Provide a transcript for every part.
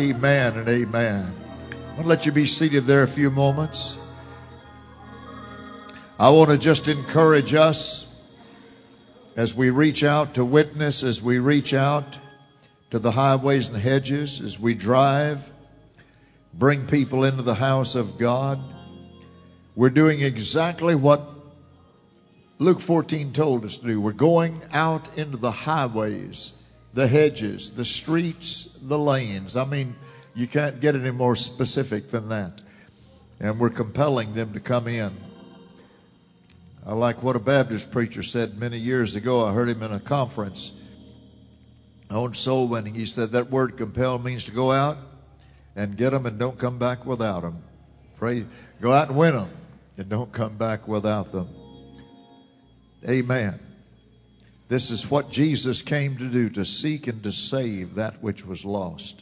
Amen and amen. I'll let you be seated there a few moments. I want to just encourage us as we reach out to witness, as we reach out to the highways and hedges, as we drive, bring people into the house of God. We're doing exactly what Luke 14 told us to do. We're going out into the highways, the hedges, the streets, the lanes. I mean, you can't get any more specific than that. And we're compelling them to come in. I like what a Baptist preacher said many years ago. I heard him in a conference on soul winning. He said that word compel means to go out and get them and don't come back without them. Pray, go out and win them and don't come back without them. Amen. This is what Jesus came to do, to seek and to save that which was lost.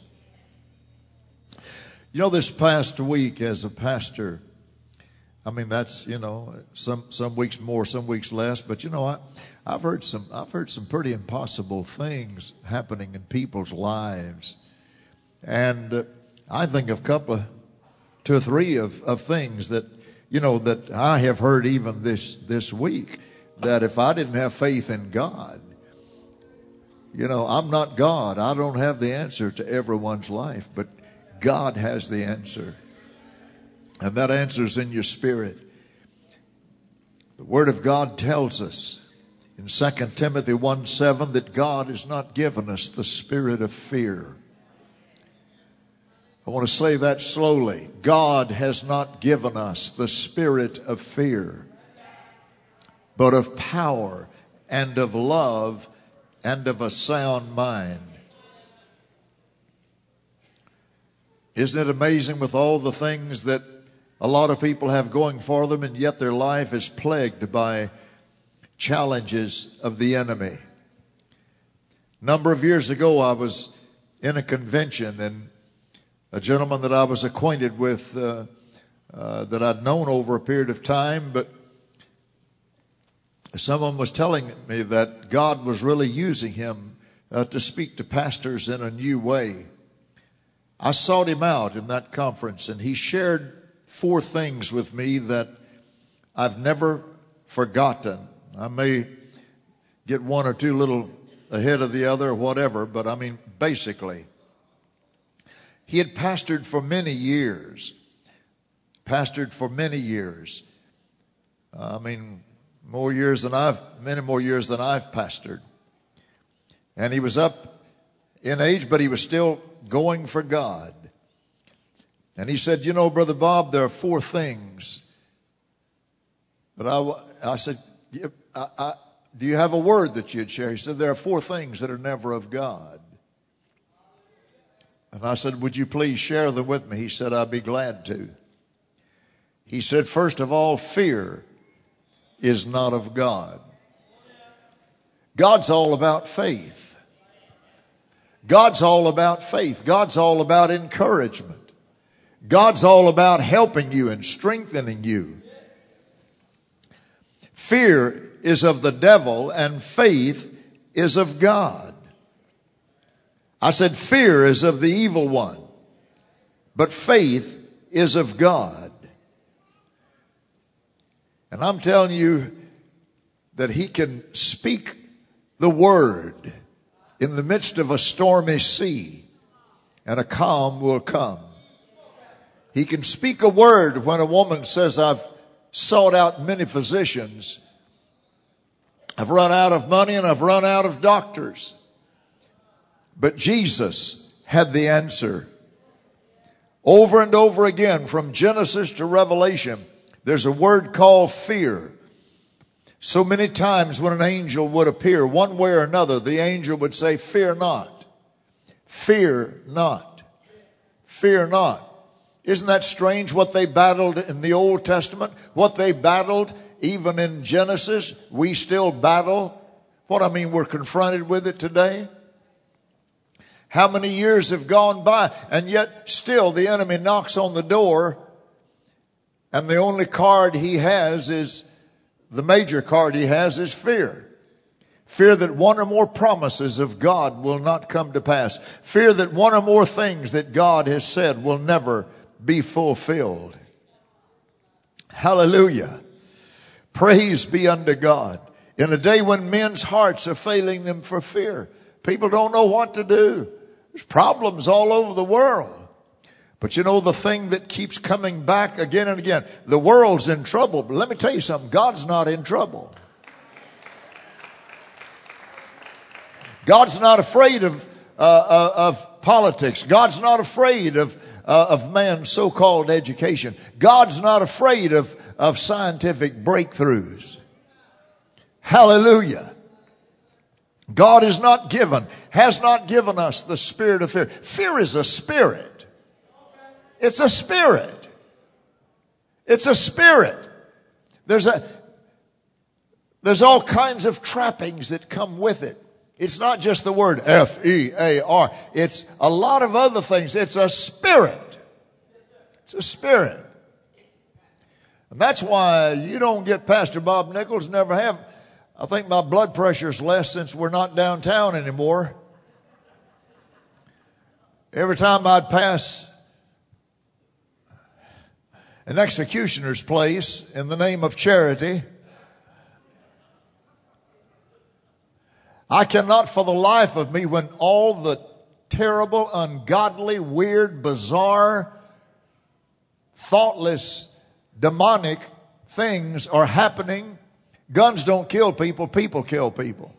You know, this past week as a pastor, I mean, that's, you know, some weeks more, some weeks less, but you know, I've heard some pretty impossible things happening in people's lives. And I think of two or three of things that, you know, that I have heard even this week, that if I didn't have faith in God, you know, I'm not God. I don't have the answer to everyone's life, but God has the answer. And that answer is in your spirit. The Word of God tells us in 2 Timothy 1:7 that God has not given us the spirit of fear. I want to say that slowly. God has not given us the spirit of fear, but of power and of love and of a sound mind. Isn't it amazing with all the things that a lot of people have going for them, and yet their life is plagued by challenges of the enemy? A number of years ago, I was in a convention, and a gentleman that I was acquainted with, that I'd known over a period of time, but someone was telling me that God was really using him to speak to pastors in a new way. I sought him out in that conference, and he shared 4 things with me that I've never forgotten. I may get one or two little ahead of the other or whatever, but I mean, basically, he had pastored for many years. I mean, many more years than I've pastored. And he was up in age, but he was still going for God. And he said, you know, Brother Bob, there are 4 things. But I said, do you have a word that you'd share? He said, there are 4 things that are never of God. And I said, would you please share them with me? He said, I'd be glad to. He said, first of all, fear is not of God. God's all about faith. God's all about faith. God's all about encouragement. God's all about helping you and strengthening you. Fear is of the devil and faith is of God. I said fear is of the evil one, but faith is of God. And I'm telling you that he can speak the word in the midst of a stormy sea, and a calm will come. He can speak a word when a woman says, I've sought out many physicians. I've run out of money and I've run out of doctors. But Jesus had the answer. Over and over again, from Genesis to Revelation, there's a word called fear. So many times when an angel would appear, one way or another, the angel would say, fear not, fear not, fear not. Isn't that strange what they battled in the Old Testament? What they battled even in Genesis, we still battle. What I mean, we're confronted with it today. How many years have gone by, and yet still the enemy knocks on the door, and the only card he has is, the major card he has is fear. Fear that one or more promises of God will not come to pass. Fear that one or more things that God has said will never be fulfilled. Hallelujah. Praise be unto God. In a day when men's hearts are failing them for fear, people don't know what to do. There's problems all over the world. But you know the thing that keeps coming back again and again, the world's in trouble. But let me tell you something, God's not in trouble. God's not afraid of politics. God's not afraid of man's so-called education. God's not afraid of scientific breakthroughs. Hallelujah. God has not given us the spirit of fear. Fear is a spirit. It's a spirit. It's a spirit. There's all kinds of trappings that come with it. It's not just the word F-E-A-R. It's a lot of other things. It's a spirit. It's a spirit. And that's why you don't get Pastor Bob Nichols, never have. I think my blood pressure's less since we're not downtown anymore. Every time I'd pass an executioner's place in the name of charity, I cannot for the life of me, when all the terrible, ungodly, weird, bizarre, thoughtless, demonic things are happening. Guns don't kill people, people kill people.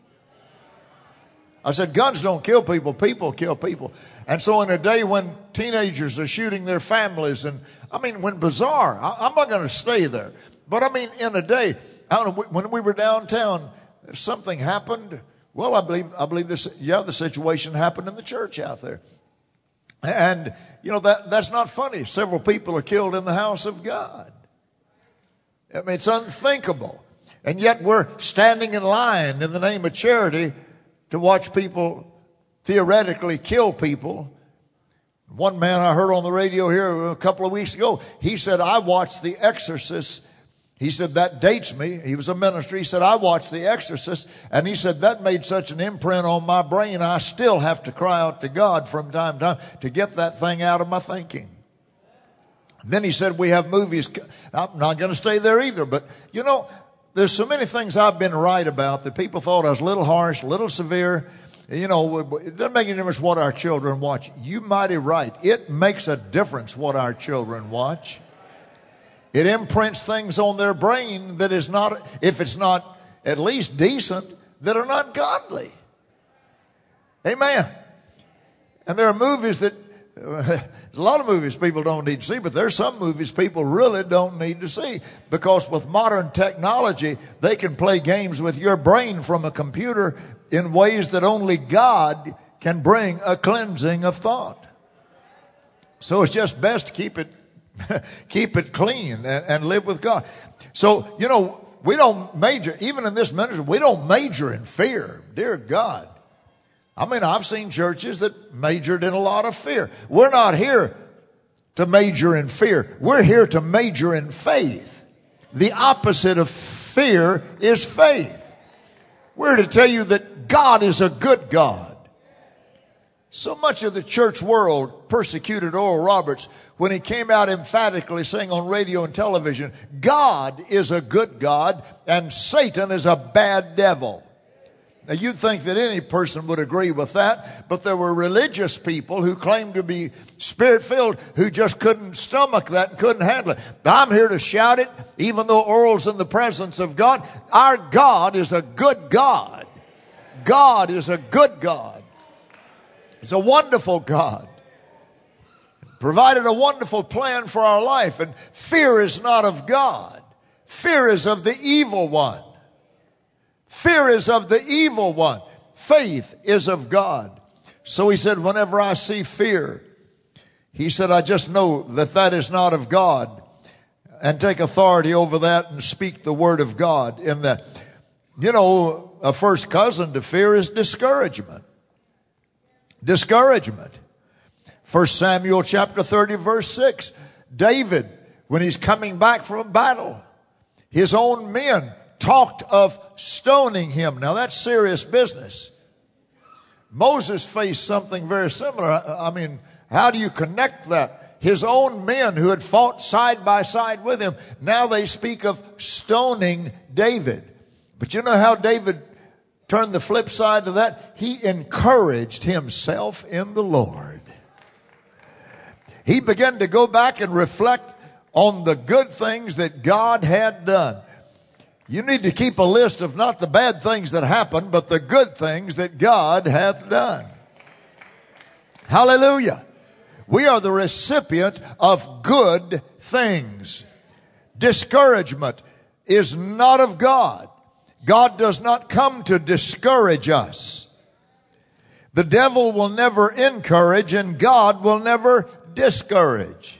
I said, guns don't kill people, people kill people. And so in a day when teenagers are shooting their families, and when bizarre, I'm not going to stay there. But in a day, I don't know, when we were downtown, something happened. Well, I believe the situation happened in the church out there. And, that's not funny. Several people are killed in the house of God. It's unthinkable. And yet we're standing in line in the name of charity to watch people theoretically kill people. One man I heard on the radio here a couple of weeks ago, he said, I watched The Exorcist. He said, that dates me. He was a minister. He said, I watched The Exorcist. And he said, that made such an imprint on my brain, I still have to cry out to God from time to time to get that thing out of my thinking. Then he said, we have movies. I'm not going to stay there either. But, there's so many things I've been right about that people thought I was a little harsh, a little severe. It doesn't make any difference what our children watch. You mighty right. It makes a difference what our children watch. It imprints things on their brain that is not, if it's not at least decent, that are not godly. Amen. And there are movies that, a lot of movies people don't need to see, but there's some movies people really don't need to see. Because with modern technology, they can play games with your brain from a computer in ways that only God can bring a cleansing of thought. So it's just best to keep it clean and live with God. So, we don't major, even in this ministry, we don't major in fear. Dear God. I've seen churches that majored in a lot of fear. We're not here to major in fear. We're here to major in faith. The opposite of fear is faith. We're to tell you that God is a good God. So much of the church world persecuted Oral Roberts when he came out emphatically saying on radio and television, God is a good God and Satan is a bad devil. Now, you'd think that any person would agree with that, but there were religious people who claimed to be spirit-filled who just couldn't stomach that and couldn't handle it. I'm here to shout it, even though Oral's in the presence of God. Our God is a good God. God is a good God. He's a wonderful God. Provided a wonderful plan for our life, and fear is not of God. Fear is of the evil one. Fear is of the evil one. Faith is of God. So he said, whenever I see fear, he said, I just know that is not of God, and take authority over that and speak the word of God in that. A first cousin to fear is discouragement. Discouragement. 1 Samuel chapter 30 verse 6. David, when he's coming back from battle, his own men talked of stoning him. Now that's serious business. Moses faced something very similar. I mean, how do you connect that? His own men who had fought side by side with him, now they speak of stoning David. But you know how David turned the flip side to that? He encouraged himself in the Lord. He began to go back and reflect on the good things that God had done. You need to keep a list of not the bad things that happened, but the good things that God hath done. Hallelujah. We are the recipient of good things. Discouragement is not of God. God does not come to discourage us. The devil will never encourage, and God will never discourage.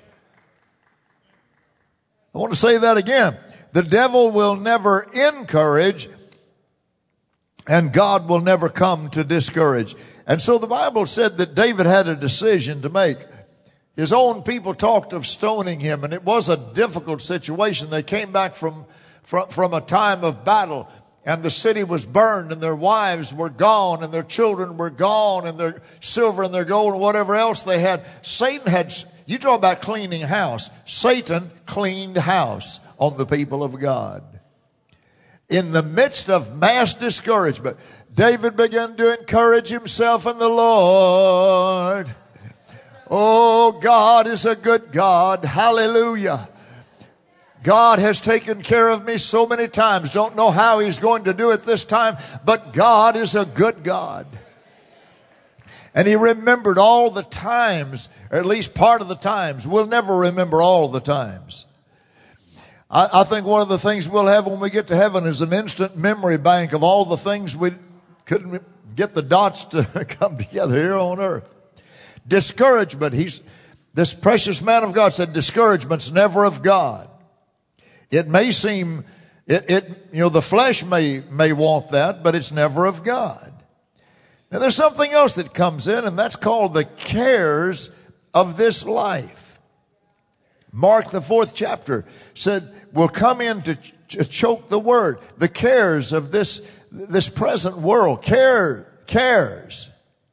I want to say that again. The devil will never encourage, and God will never come to discourage. And so the Bible said that David had a decision to make. His own people talked of stoning him, and it was a difficult situation. They came back from a time of battle, and the city was burned, and their wives were gone, and their children were gone, and their silver and their gold and whatever else they had. Satan had, you talk about cleaning house. Satan cleaned house on the people of God. In the midst of mass discouragement, David began to encourage himself in the Lord. Oh, God is a good God. Hallelujah. God has taken care of me so many times. Don't know how he's going to do it this time, but God is a good God. And he remembered all the times, or at least part of the times. We'll never remember all the times. I think one of the things we'll have when we get to heaven is an instant memory bank of all the things we couldn't get the dots to come together here on earth. Discouragement. This precious man of God said discouragement's never of God. It may seem, the flesh may want that, but it's never of God. Now there's something else that comes in, and that's called the cares of this life. Mark, the 4th chapter, said will come in to choke the word. The cares of this present world. Cares.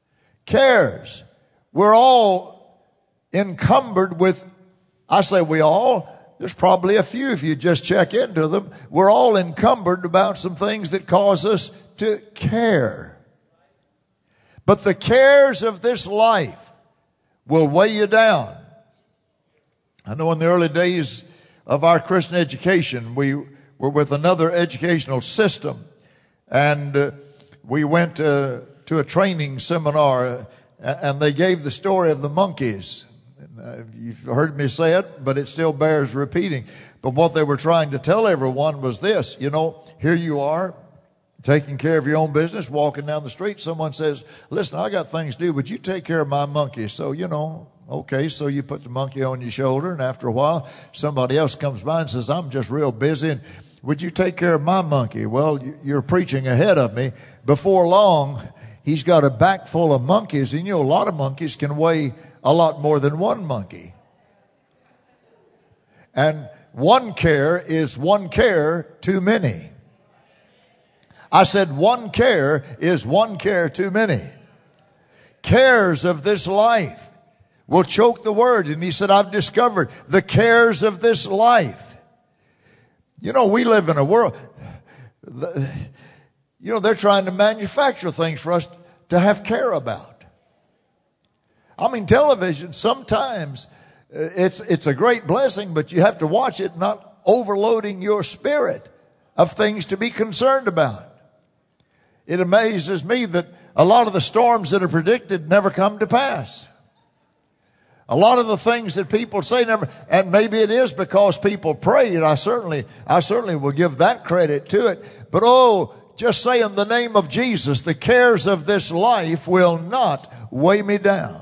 We're all encumbered with, I say we all, there's probably a few if you just check into them. We're all encumbered about some things that cause us to care. But the cares of this life will weigh you down. I know in the early days of our Christian education, we were with another educational system, and we went to a training seminar, and they gave the story of the monkeys. You've heard me say it, but it still bears repeating. But what they were trying to tell everyone was this, here you are, taking care of your own business, walking down the street. Someone says, listen, I got things to do, but you take care of my monkey. So, okay, so you put the monkey on your shoulder, and after a while, somebody else comes by and says, I'm just real busy, and would you take care of my monkey? Well, you're preaching ahead of me. Before long, he's got a back full of monkeys, and a lot of monkeys can weigh a lot more than one monkey. And one care is one care too many. I said one care is one care too many. Cares of this life will choke the word. And he said, I've discovered the cares of this life. We live in a world, they're trying to manufacture things for us to have care about. I mean, television, sometimes it's a great blessing, but you have to watch it not overloading your spirit of things to be concerned about. It amazes me that a lot of the storms that are predicted never come to pass. A lot of the things that people say never, and maybe it is because people pray, and I certainly will give that credit to it. But just say in the name of Jesus, the cares of this life will not weigh me down.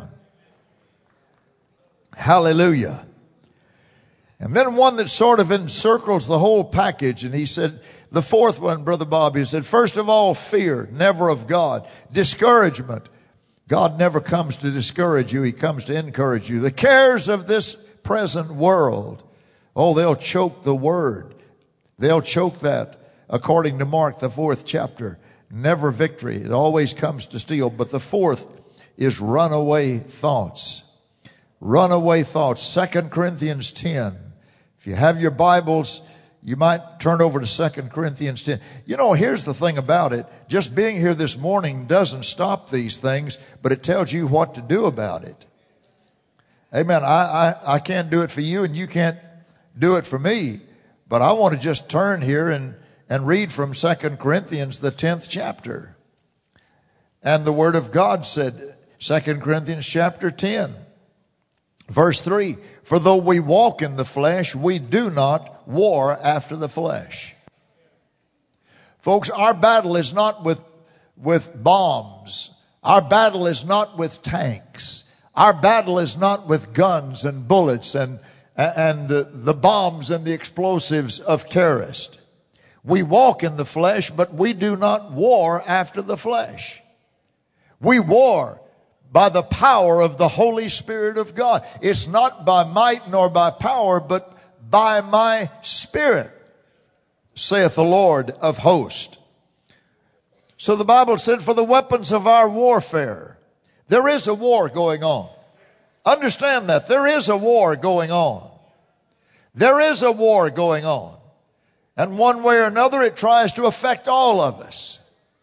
Hallelujah. And then one that sort of encircles the whole package, and he said, the fourth one, Brother Bobby, he said, first of all, fear, never of God. Discouragement. God never comes to discourage you. He comes to encourage you. The cares of this present world, they'll choke the word. They'll choke that. according to Mark, the 4th chapter. Never victory. It always comes to steal. But the 4th is runaway thoughts. Runaway thoughts. 2 Corinthians 10. If you have your Bibles, you might turn over to 2 Corinthians 10. You know, here's the thing about it. Just being here this morning doesn't stop these things, but it tells you what to do about it. Amen. I can't do it for you, and you can't do it for me. But I want to just turn here and read from 2 Corinthians, the 10th chapter. And the Word of God said, 2 Corinthians chapter 10, verse 3, for though we walk in the flesh, we do not war after the flesh. Folks, our battle is not with bombs. Our battle is not with tanks. Our battle is not with guns and bullets and the bombs and the explosives of terrorists. We walk in the flesh, but we do not war after the flesh. We war by the power of the Holy Spirit of God. It's not by might nor by power, but by my Spirit, saith the Lord of hosts. So the Bible said, for the weapons of our warfare. There is a war going on. Understand that. There is a war going on. There is a war going on. And one way or another, it tries to affect all of us.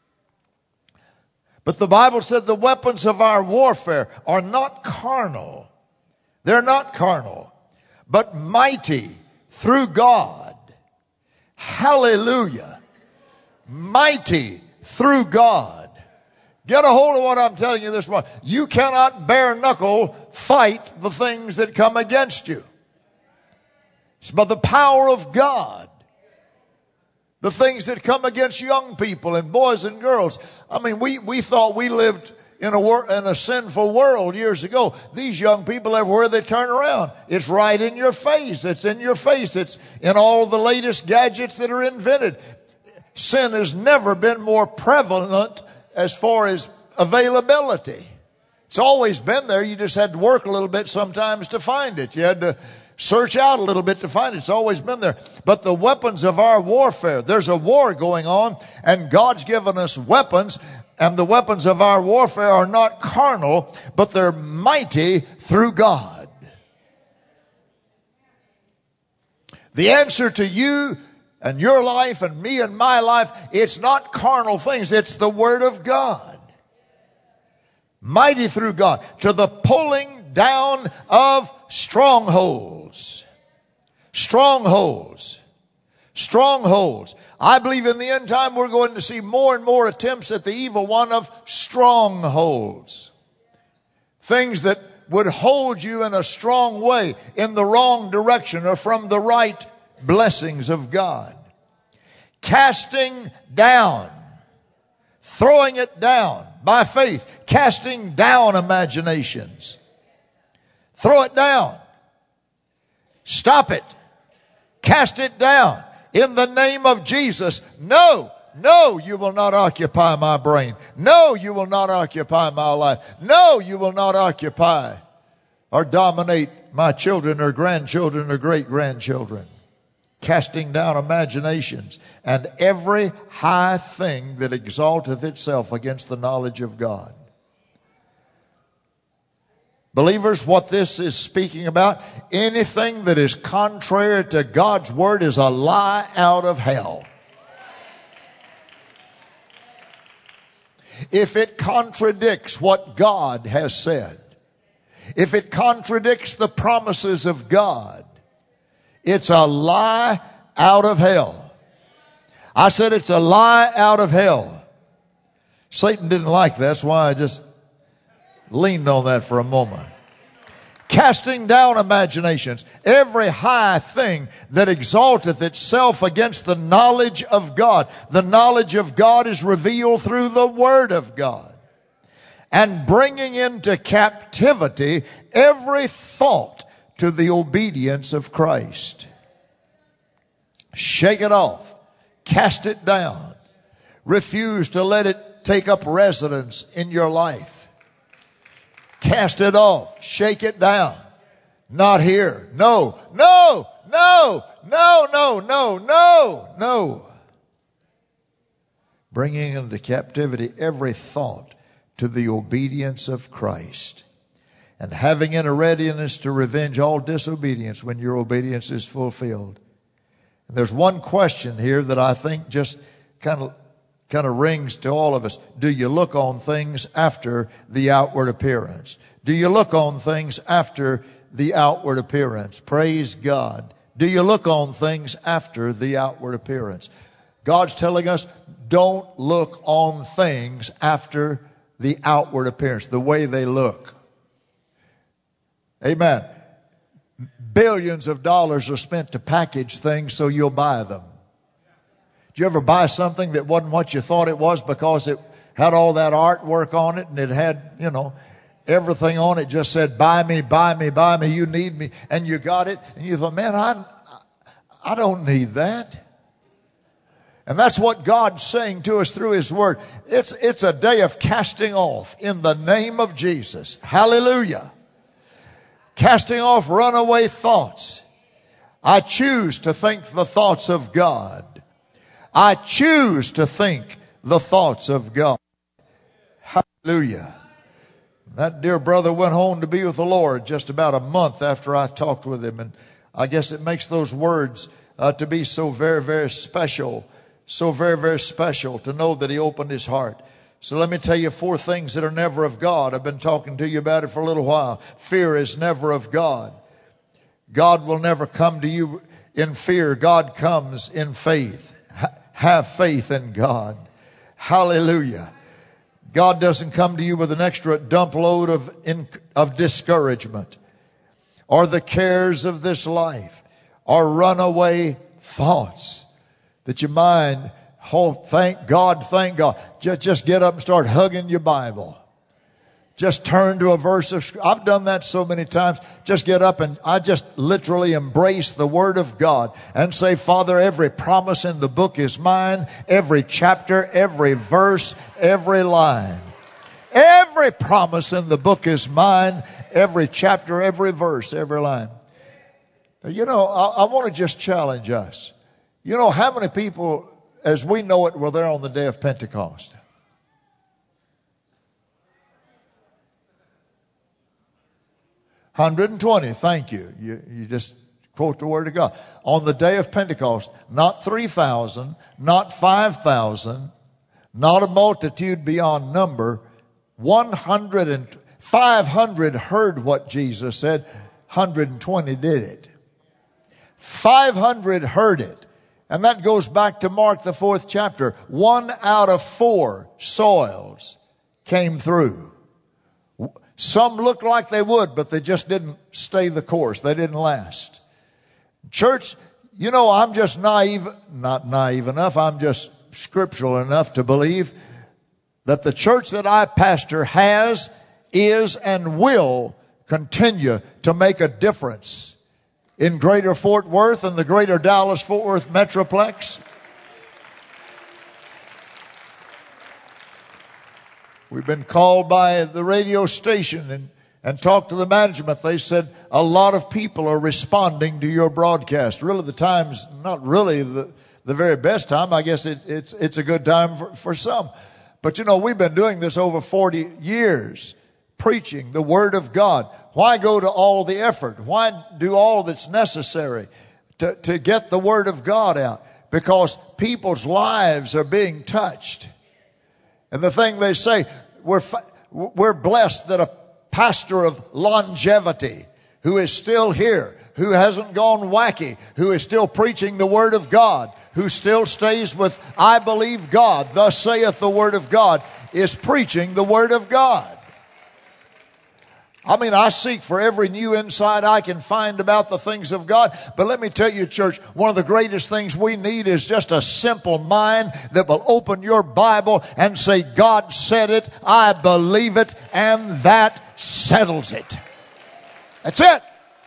But the Bible said the weapons of our warfare are not carnal. They're not carnal, but mighty through God. Hallelujah. Mighty through God. Get a hold of what I'm telling you this morning. You cannot bare knuckle fight the things that come against you. It's by the power of God. The things that come against young people and boys and girls. I mean, we thought we lived in a sinful world years ago. These young people, everywhere they turn around, it's right in your face. It's in your face. It's in all the latest gadgets that are invented. Sin has never been more prevalent as far as availability. It's always been there. You just had to work a little bit sometimes to find it. You had to search out a little bit to find it. It's always been there. But the weapons of our warfare, there's a war going on, and God's given us weapons, and the weapons of our warfare are not carnal, but they're mighty through God. The answer to you and your life and me and my life, it's not carnal things. It's the Word of God. Mighty through God to the pulling down of strongholds. Strongholds. Strongholds. I believe in the end time we're going to see more and more attempts at the evil one of strongholds. Things that would hold you in a strong way in the wrong direction or from the right blessings of God. Casting down. Throwing it down by faith. Casting down imaginations. Throw it down. Stop it. Cast it down. In the name of Jesus. No, you will not occupy my brain. No, you will not occupy my life. No, you will not occupy or dominate my children or grandchildren or great-grandchildren. Casting down imaginations and every high thing that exalteth itself against the knowledge of God. Believers, what this is speaking about, anything that is contrary to God's word is a lie out of hell. If it contradicts what God has said, if it contradicts the promises of God, it's a lie out of hell. I said it's a lie out of hell. Satan didn't like that. That's why I just leaned on that for a moment. Casting down imaginations, every high thing that exalteth itself against the knowledge of God. The knowledge of God is revealed through the Word of God. And bringing into captivity every thought to the obedience of Christ. Shake it off. Cast it down. Refuse to let it take up residence in your life. Cast it off. Shake it down. Not here. No. bringing into captivity every thought to the obedience of Christ, and having in a readiness to revenge all disobedience when your obedience is fulfilled. And there's one question here that I think just kind of rings to all of us. Do you look on things after the outward appearance? Do you look on things after the outward appearance? Praise God. Do you look on things after the outward appearance? God's telling us, don't look on things after the outward appearance, the way they look. Amen. Billions of dollars are spent to package things so you'll buy them. Did you ever buy something that wasn't what you thought it was because it had all that artwork on it and it had, everything on it just said, buy me, buy me, buy me, you need me. And you got it and you thought, man, I don't need that. And that's what God's saying to us through His Word. It's a day of casting off in the name of Jesus. Hallelujah. Casting off runaway thoughts. I choose to think the thoughts of God. I choose to think the thoughts of God. Hallelujah. That dear brother went home to be with the Lord just about a month after I talked with him. And I guess it makes those words to be so very, very special. So very, very special to know that he opened his heart. So let me tell you 4 things that are never of God. I've been talking to you about it for a little while. Fear is never of God. God will never come to you in fear. God comes in faith. Have faith in God. Hallelujah. God doesn't come to you with an extra dump load of discouragement or the cares of this life or runaway thoughts that your mind, thank God. Just get up and start hugging your Bible. Just turn to a verse of Scripture. I've done that so many times. Just get up and I just literally embrace the Word of God and say, Father, every promise in the book is mine. Every chapter, every verse, every line. Every promise in the book is mine. Every chapter, every verse, every line. I want to just challenge us. How many people, as we know it, were there on the day of Pentecost? $120. Thank you. You just quote the Word of God. On the day of Pentecost, not 3,000, not 5,000, not a multitude beyond number. 500 heard what Jesus said. 120 did it. 500 heard it. And that goes back to Mark, the 4th chapter. 1 out of 4 soils came through. Some looked like they would, but they just didn't stay the course. They didn't last. Church, I'm just not naive enough. I'm just scriptural enough to believe that the church that I pastor is, and will continue to make a difference in Greater Fort Worth and the Greater Dallas-Fort Worth Metroplex. We've been called by the radio station and talked to the management. They said a lot of people are responding to your broadcast. Really, the time's not really the very best time. I guess it's a good time for some. But we've been doing this over 40 years, preaching the Word of God. Why go to all the effort? Why do all that's necessary to get the Word of God out? Because people's lives are being touched. And the thing they say, we're blessed that a pastor of longevity who is still here, who hasn't gone wacky, who is still preaching the Word of God, who still stays with, I believe God, thus saith the Word of God, is preaching the Word of God. I seek for every new insight I can find about the things of God. But let me tell you, church, one of the greatest things we need is just a simple mind that will open your Bible and say, God said it, I believe it, and that settles it. That's it.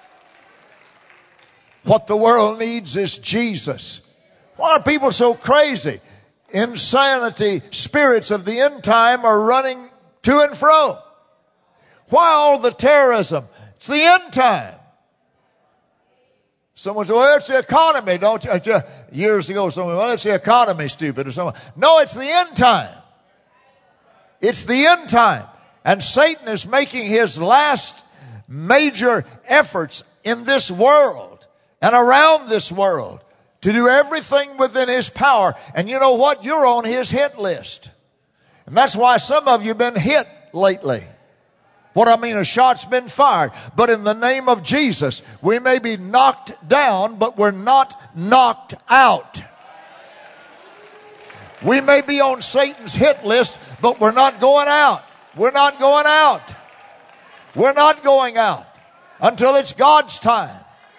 What the world needs is Jesus. Why are people so crazy? Insanity, spirits of the end time are running to and fro. Why all the terrorism? It's the end time. Someone said, well, it's the economy, don't you? Years ago, someone, well, it's the economy, stupid, or someone. No, it's the end time. It's the end time. And Satan is making his last major efforts in this world and around this world to do everything within his power. And you know what? You're on his hit list. And that's why some of you have been hit lately. What I mean, a shot's been fired. But in the name of Jesus, we may be knocked down, but we're not knocked out. We may be on Satan's hit list, but we're not going out. We're not going out. We're not going out until it's God's time.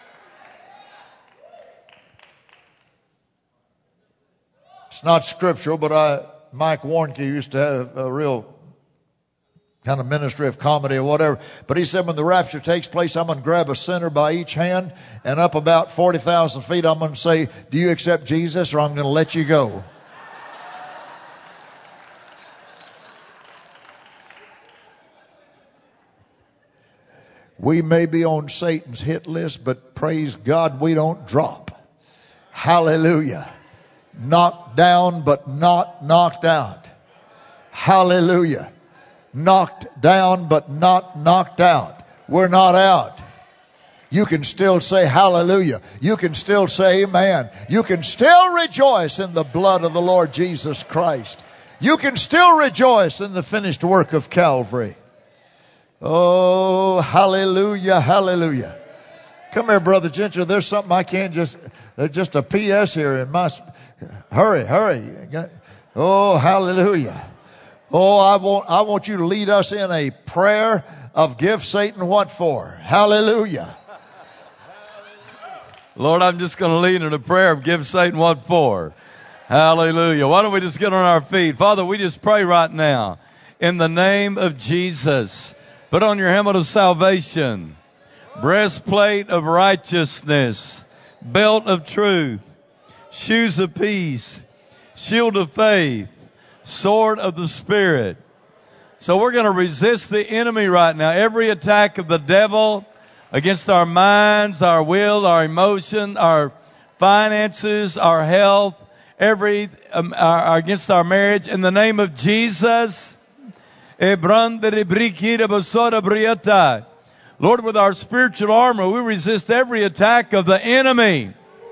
It's not scriptural, but Mike Warnke used to have a real kind of ministry of comedy or whatever. But he said when the rapture takes place, I'm going to grab a sinner by each hand, and up about 40,000 feet, I'm going to say, do you accept Jesus, or I'm going to let you go? We may be on Satan's hit list, but praise God, we don't drop. Hallelujah. Knocked down, but not knocked out. Hallelujah. Knocked down, but not knocked out. We're not out. You can still say hallelujah. You can still say amen. You can still rejoice in the blood of the Lord Jesus Christ. You can still rejoice in the finished work of Calvary. Oh, hallelujah, hallelujah. Come here, Brother Gentry. There's something I can't there's just a P.S. here in my... Hurry. Oh, hallelujah. Oh, I want you to lead us in a prayer of give Satan what for. Hallelujah. Lord, I'm just going to lead in a prayer of give Satan what for. Hallelujah. Why don't we just get on our feet? Father, we just pray right now in the name of Jesus. Put on your helmet of salvation, breastplate of righteousness, belt of truth, shoes of peace, shield of faith, sword of the Spirit. So we're going to resist the enemy right now. Every attack of the devil against our minds, our will, our emotion, our finances, our health, against our marriage. In the name of Jesus. Lord, with our spiritual armor, we resist every attack of the enemy.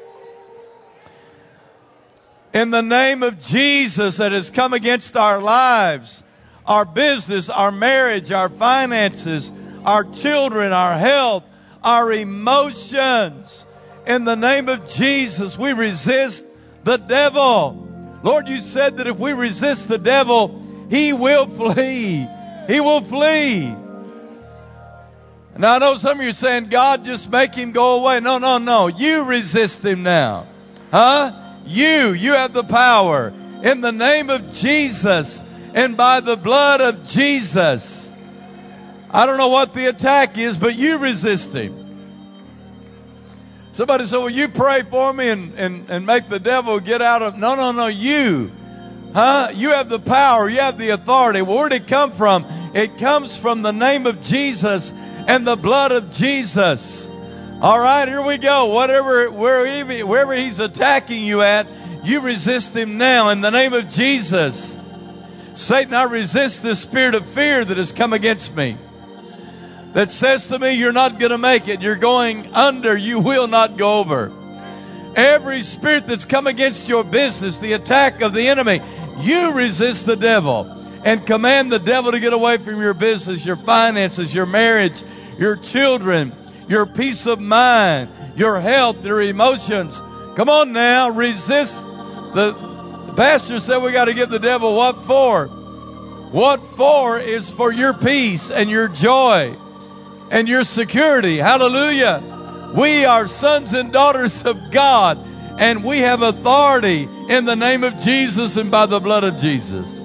In the name of Jesus that has come against our lives, our business, our marriage, our finances, our children, our health, our emotions. In the name of Jesus, we resist the devil. Lord, you said that if we resist the devil, he will flee. He will flee. Now I know some of you are saying, God, just make him go away. No. You resist him now. You have the power in the name of Jesus and by the blood of Jesus. I don't know what the attack is, but you resist him. Somebody said, will you pray for me and make the devil get out of... No, you. You have the power. You have the authority. Where did it come from? It comes from the name of Jesus and the blood of Jesus. All right, here we go. Wherever he's attacking you at, you resist him now in the name of Jesus. Satan, I resist the spirit of fear that has come against me, that says to me, you're not going to make it. You're going under. You will not go over. Every spirit that's come against your business, the attack of the enemy, you resist the devil and command the devil to get away from your business, your finances, your marriage, your children, your peace of mind, your health, your emotions. Come on now, resist. The pastor said we got to give the devil what for? What for is for your peace and your joy and your security. Hallelujah. We are sons and daughters of God, and we have authority in the name of Jesus and by the blood of Jesus.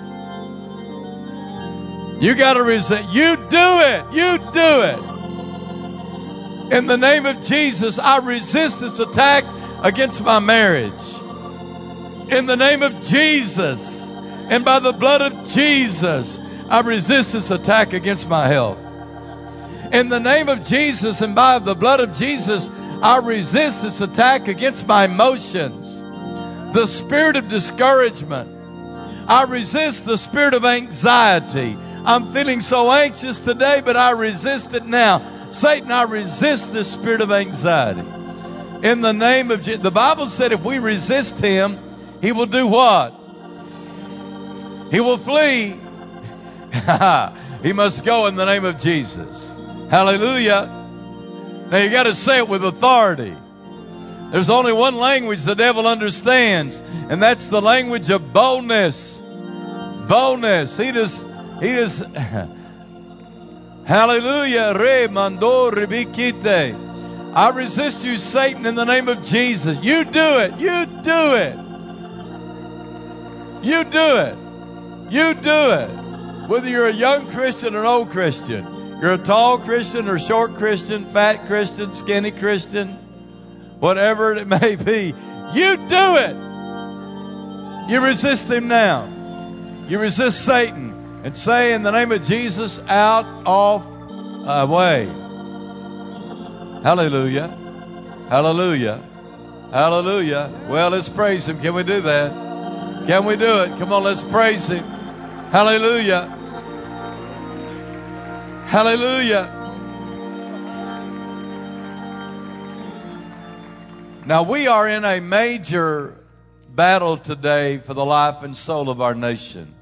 You got to resist. You do it. You do it. In the name of Jesus, I resist this attack against my marriage. In the name of Jesus and by the blood of Jesus, I resist this attack against my health. In the name of Jesus and by the blood of Jesus, I resist this attack against my emotions. The spirit of discouragement. I resist the spirit of anxiety. I'm feeling so anxious today, but I resist it now. Satan, I resist this spirit of anxiety. In the name of Jesus. The Bible said if we resist him, he will do what? He will flee. He must go in the name of Jesus. Hallelujah. Now you got to say it with authority. There's only one language the devil understands, and that's the language of boldness. Boldness. He just hallelujah. Re mando ribikite. I resist you, Satan, in the name of Jesus. You do it. You do it. You do it. You do it. Whether you're a young Christian or an old Christian, you're a tall Christian or short Christian, fat Christian, skinny Christian, whatever it may be, you do it. You resist him now. You resist Satan and say in the name of Jesus, out, off, away. Hallelujah. Hallelujah. Hallelujah. Well, let's praise him. Can we do that? Can we do it? Come on, let's praise him. Hallelujah. Hallelujah. Now we are in a major battle today for the life and soul of our nation.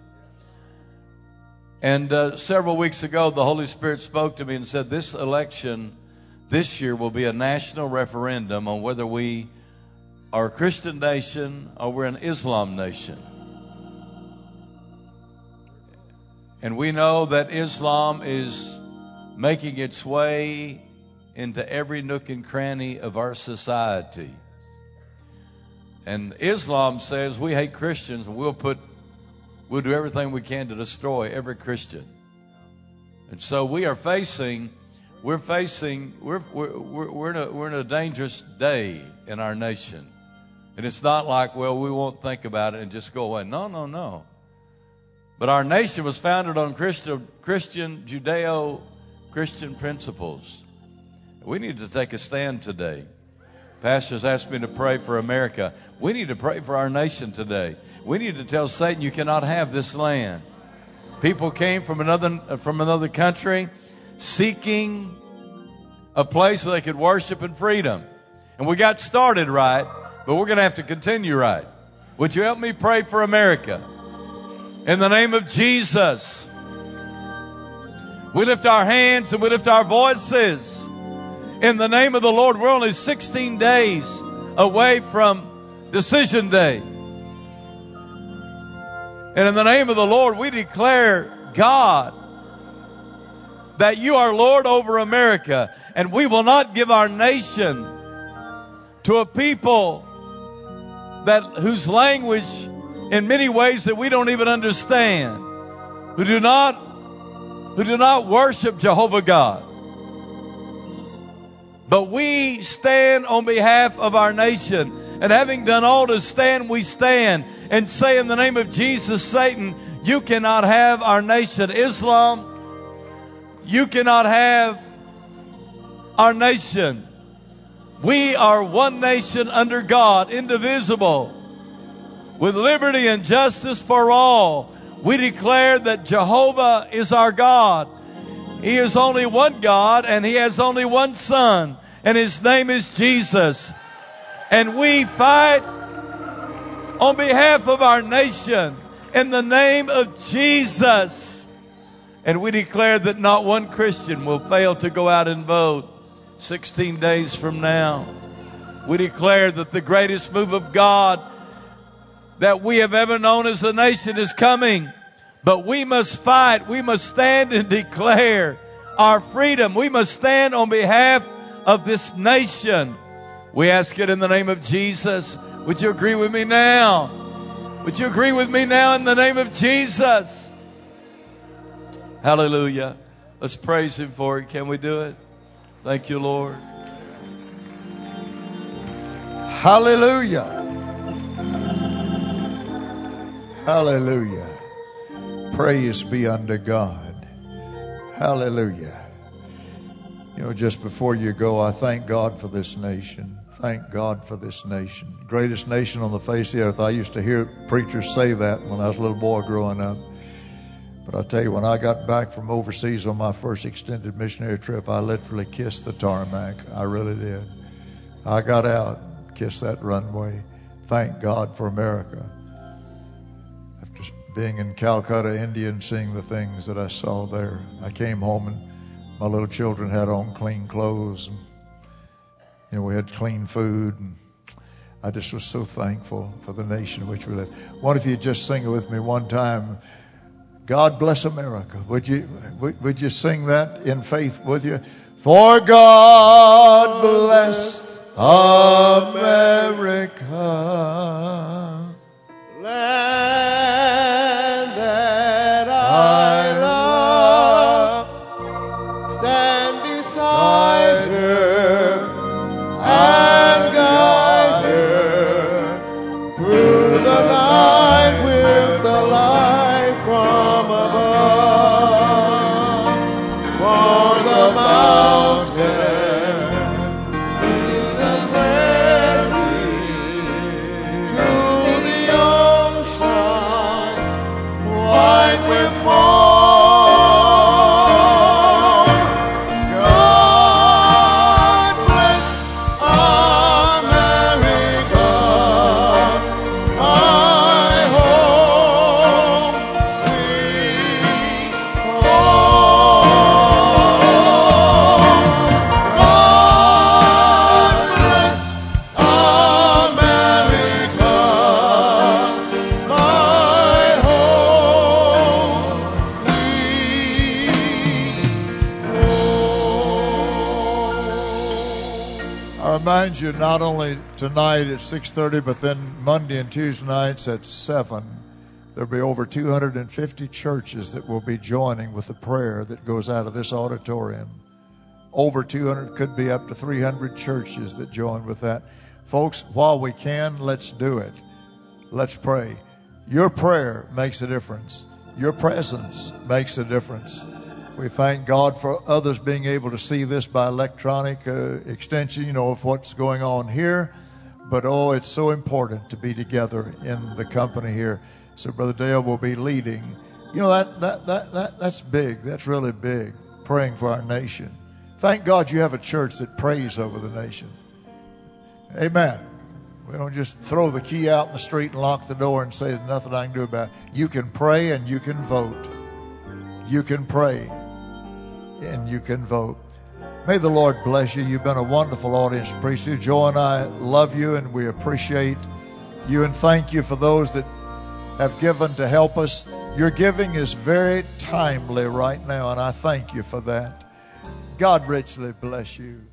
And several weeks ago, the Holy Spirit spoke to me and said, this election this year will be a national referendum on whether we are a Christian nation or we're an Islam nation. And we know that Islam is making its way into every nook and cranny of our society. And Islam says we hate Christians and we'll do everything we can to destroy every Christian. And so we're in a dangerous day in our nation. And it's not like, well, we won't think about it and just go away. No, no, no. But our nation was founded on Christian, Judeo-Christian principles. We need to take a stand today. Pastors asked me to pray for America. We need to pray for our nation today. We need to tell Satan, you cannot have this land. People came from another country seeking a place where they could worship in freedom. And we got started right, but we're going to have to continue right. Would you help me pray for America? In the name of Jesus, we lift our hands and we lift our voices. In the name of the Lord, we're only 16 days away from Decision Day. And in the name of the Lord, we declare, God, that you are Lord over America. And we will not give our nation to a people whose language in many ways that we don't even understand, who do not worship Jehovah God. But we stand on behalf of our nation. And having done all to stand, we stand and say in the name of Jesus, Satan, you cannot have our nation. Islam, you cannot have our nation. We are one nation under God, indivisible, with liberty and justice for all. We declare that Jehovah is our God. He is only one God, and He has only one Son, and His name is Jesus. And we fight on behalf of our nation in the name of Jesus. And we declare that not one Christian will fail to go out and vote 16 days from now. We declare that the greatest move of God that we have ever known as a nation is coming. But we must fight. We must stand and declare our freedom. We must stand on behalf of this nation. We ask it in the name of Jesus. Would you agree with me now? Would you agree with me now in the name of Jesus? Hallelujah. Let's praise Him for it. Can we do it? Thank you, Lord. Hallelujah. Hallelujah. Praise be unto God. Hallelujah. You know, just before you go, I thank God for this nation. Thank God for this nation. Greatest nation on the face of the earth. I used to hear preachers say that when I was a little boy growing up. But I'll tell you, when I got back from overseas on my first extended missionary trip, I literally kissed the tarmac. I really did. I got out, kissed that runway. Thank God for America. After being in Calcutta, India, and seeing the things that I saw there, I came home and my little children had on clean clothes. And, you know, we had clean food. And I just was so thankful for the nation in which we live. What if you just sing it with me one time? God bless America. Would you sing that in faith with you? For God bless America, land that I love. Stand beside her and guide her through the night with the light from above. For the mountain, the valley, to the ocean, white with foam. God bless America, my home, sweet home. God bless America, my home, sweet home. I remind you, not only tonight at 6:30, but then Monday and Tuesday nights at 7, there'll be over 250 churches that will be joining with the prayer that goes out of this auditorium. Over 200, could be up to 300 churches that join with that. Folks, while we can, let's do it. Let's pray. Your prayer makes a difference. Your presence makes a difference. We thank God for others being able to see this by electronic extension, you know, of what's going on here. But, oh, it's so important to be together in the company here. So Brother Dale will be leading. You know, that's big. That's really big, praying for our nation. Thank God you have a church that prays over the nation. Amen. We don't just throw the key out in the street and lock the door and say there's nothing I can do about it. You can pray and you can vote. You can pray and you can vote. May the Lord bless you. You've been a wonderful audience of priesthood. Joe and I love you and we appreciate you and thank you for those that have given to help us. Your giving is very timely right now and I thank you for that. God richly bless you.